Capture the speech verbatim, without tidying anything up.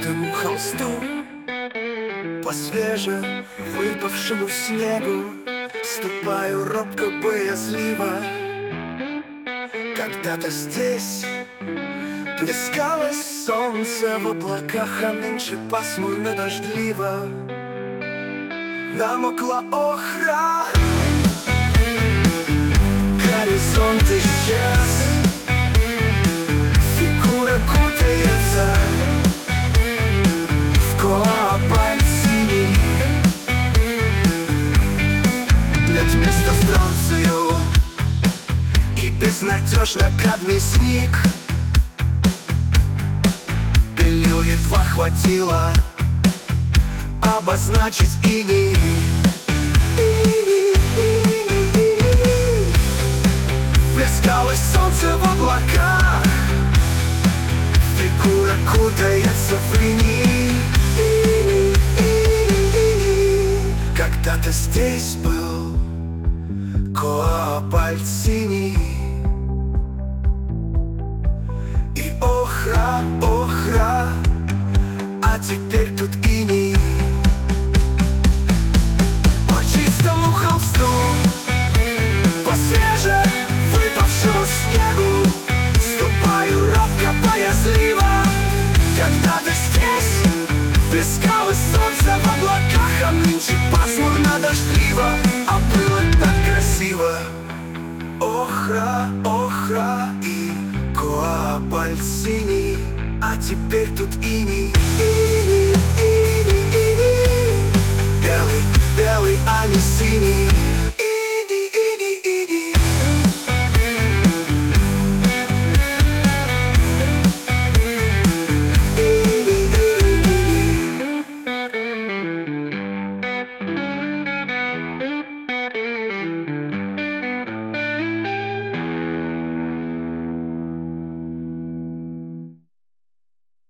чистому холсту, по свеже выпавшему снегу ступаю робко, боязливо. Когда-то здесь плескалось солнце в облаках, а нынче пасмурно дождливо. Намокла охра, горизонт исчез, фигура кутается в коопаль синий. Нет места стронцию, и безнадежно кадмий сник. Белил едва хватило обозначить иней. Плескалось солнце в облаках, фигура кутается в линии. Когда-то здесь был коопаль синий, и охра, охра, а теперь тут иней. По чистому холсту, по свеже выпавшему снегу ступаю робко, боязливо. Когда-то здесь плескалось солнце в облаках, а нынче пасмурно дождливо, а было так красиво. Охра, охра и коопаль синий, а теперь тут иней.